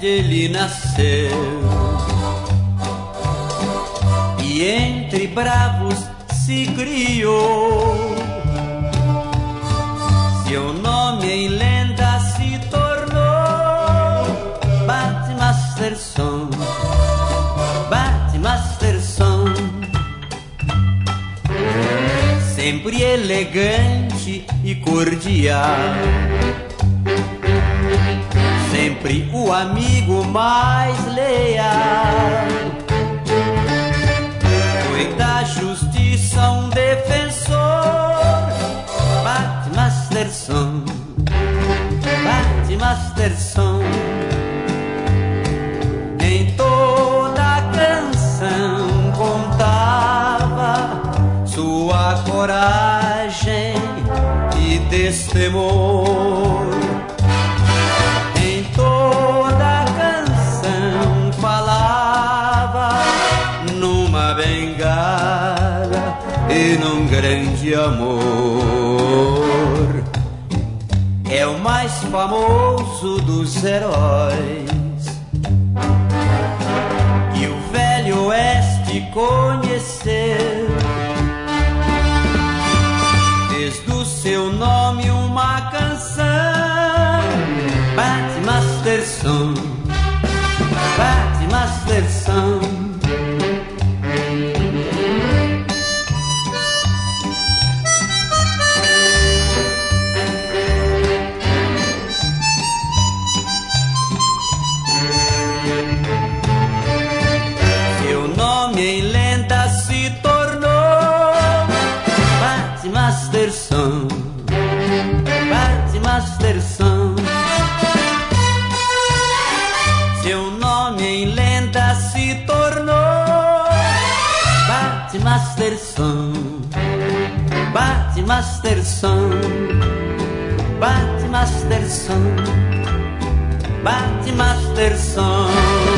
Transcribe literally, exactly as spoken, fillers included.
ele nasceu, e entre bravos se criou. Seu nome em lenda se tornou Bat Masterson, Bat Masterson. Sempre elegante e cordial, sempre o amigo mais leal. Foi da justiça um defensor, Bat Masterson, Bat Masterson. Em toda a canção contava sua coragem e destemor. Em toda a canção falava numa bengala e num grande amor. É o mais famoso dos heróis que o velho oeste conheceu. Fez do seu nome uma canção, Bat Masterson, Bat Masterson. Seu nome em lenda se tornou Bat Masterson, Bat Masterson. Seu nome em lenda se tornou Bat Masterson, Bat Masterson, Bat Masterson, Bat Masterson.